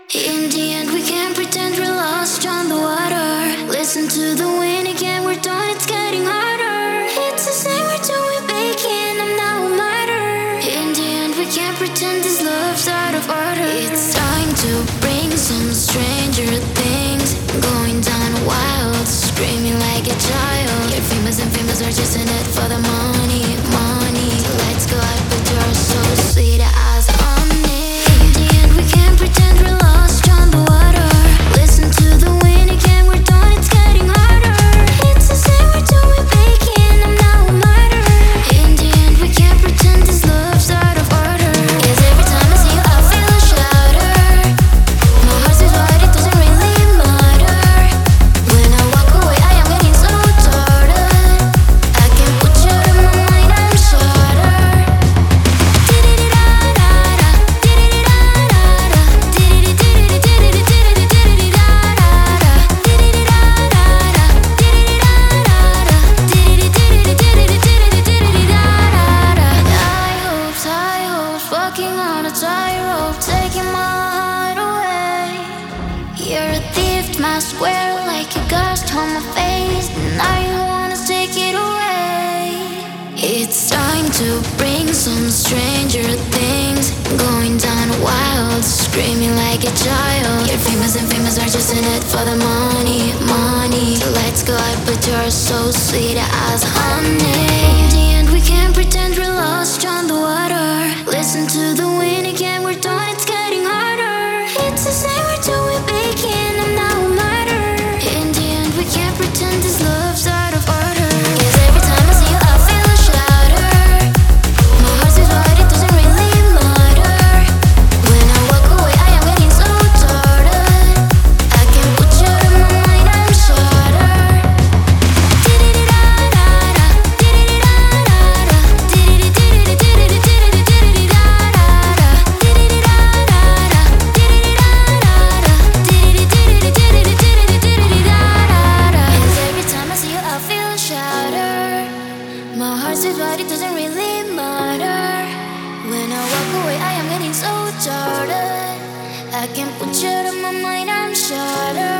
In the end, we can't pretend we're lost on the water. Listen to the wind again, we're done, it's getting harder. It's the same, we're done with baking, I'm now a martyr. In the end, we can't pretend this love's out of order. It's time to bring some stranger things. Going down wild, screaming like a child. You're famous and famous are just in it for the money, money. So let's go out, but you're so sweet as honey. In the end, we can't pretend we're lost on the water. Listen to the wind again, we're done, it's getting harder. It's the same, we're done with baking, I'm now a martyr. In the end, we can't pretend this love's out of order. 'Cause every time I see you, I feel a shudder. My heart's is wide, it doesn't really matter. When I walk away, I am getting so tired. I can't put you out of my mind, I'm shattered. High hopes, walking on a tightrope, taking my heart away. You're a thief, my square, like a ghost on my face. Now you wanna take it away. It's time to bring some stranger things. Going down wild, screaming like a child. You're famous and famous are just in it for the money, money. So let's go out, but you're so sweet as honey. In the end, we can't pretend we're lost on the water. Listen to the wind again, we're done, it's getting harder. It's the same, we're done with baking, I'm now a martyr. In the end, we can't pretend this love's out of order. 'Cause every time I see you, I feel a shatter. My heart's is wide, it doesn't really matter. When I walk away, I am getting so tired. I can't put you out of my mind, I'm shattered. Every time I see you, I feel shattered. My heart's is wide, it doesn't really matter. When I walk away, I am getting so tired. I can't put you out of my mind, I'm shattered.